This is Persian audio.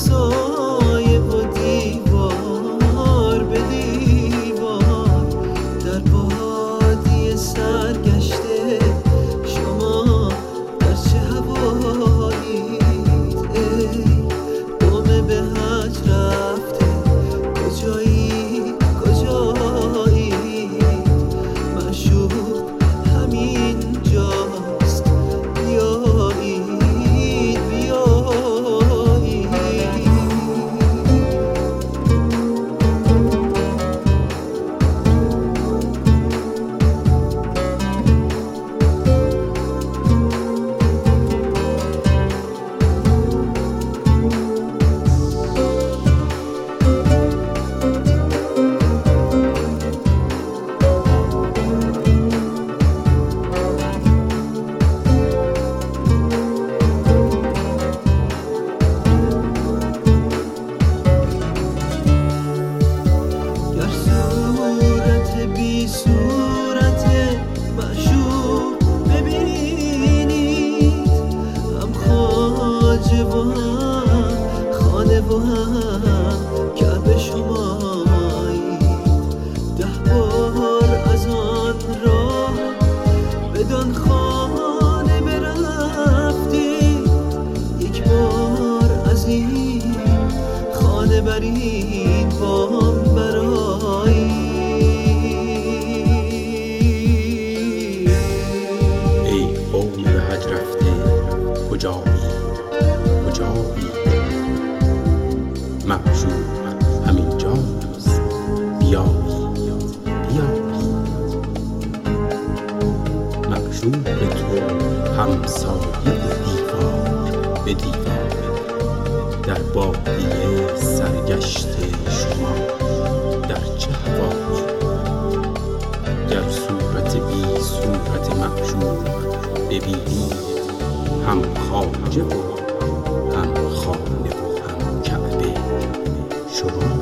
همسایه و دیوار به دیوار در بادیه سرگشته شما در چه هوایید؟ ای قوم به حج رفته کجایی کجایید؟ معشوق همین جاست بیایید بیایید. گر صورت بی صورت معشوق ببینید، هم خواجه و هم خانه و هم کعبه شمایید. 10 بار از آن راه بدان خانه برفتید، 1 بار از این خانه برید وام برایی. ای قوم به حج رفته کجایی کجایی؟ معشوق همین جاست بیایید بیایید. معشوق تو همسایه و دیوار به دیوار در بادیه سرگشته شما در چه هوایی؟ گر صورت بی صورت معشوق ببینید، هم خواجه و هم خانه و هم کعبه شما